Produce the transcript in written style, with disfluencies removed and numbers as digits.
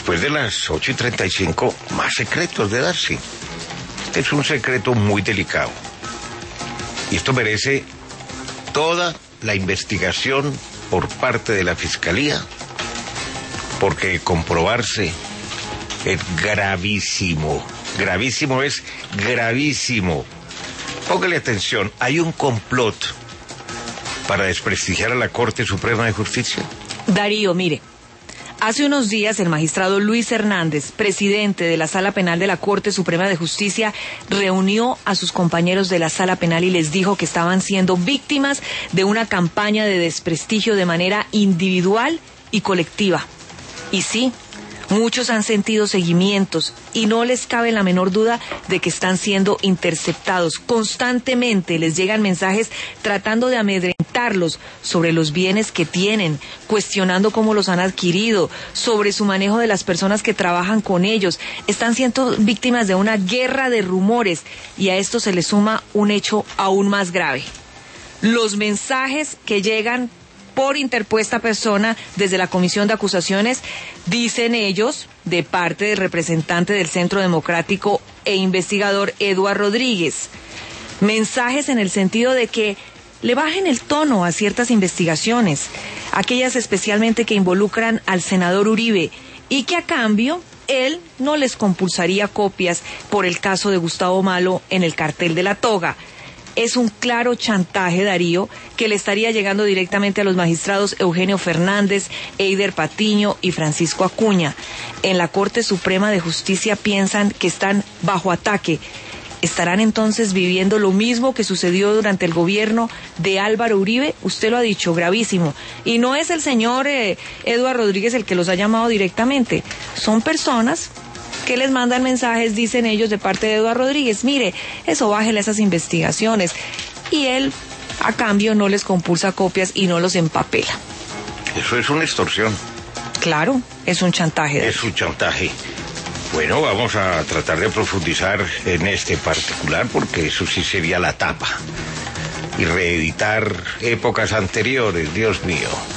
después de las 8:35, más secretos de Darcy. Este es un secreto muy delicado. Y esto merece toda la investigación por parte de la Fiscalía, porque comprobarse es gravísimo. Gravísimo es gravísimo. Póngale atención, hay un complot para desprestigiar a la Corte Suprema de Justicia. Darío, mire, hace unos días el magistrado Luis Hernández, presidente de la Sala Penal de la Corte Suprema de Justicia, reunió a sus compañeros de la Sala Penal y les dijo que estaban siendo víctimas de una campaña de desprestigio de manera individual y colectiva. Y sí, muchos han sentido seguimientos y no les cabe la menor duda de que están siendo interceptados. Constantemente les llegan mensajes tratando de amedrentarlos sobre los bienes que tienen, cuestionando cómo los han adquirido, sobre su manejo de las personas que trabajan con ellos. Están siendo víctimas de una guerra de rumores y a esto se le suma un hecho aún más grave. Los mensajes que llegan por interpuesta persona desde la Comisión de Acusaciones, dicen ellos, de parte del representante del Centro Democrático e investigador Eduardo Rodríguez. Mensajes en el sentido de que le bajen el tono a ciertas investigaciones, aquellas especialmente que involucran al senador Uribe, y que a cambio él no les compulsaría copias por el caso de Gustavo Malo en el cartel de la toga. Es un claro chantaje, Darío, que le estaría llegando directamente a los magistrados Eugenio Fernández, Eider Patiño y Francisco Acuña. En la Corte Suprema de Justicia piensan que están bajo ataque. ¿Estarán entonces viviendo lo mismo que sucedió durante el gobierno de Álvaro Uribe? Usted lo ha dicho, gravísimo. Y no es el señor Eduardo Rodríguez el que los ha llamado directamente. Son personas que les mandan mensajes, dicen ellos, de parte de Eduardo Rodríguez. Mire, eso bájele esas investigaciones. Y él, a cambio, no les compulsa copias y no los empapela. Eso es una extorsión. Claro, es un chantaje. Es un chantaje. Bueno, vamos a tratar de profundizar en este particular, porque eso sí sería la tapa. Y reeditar épocas anteriores, Dios mío.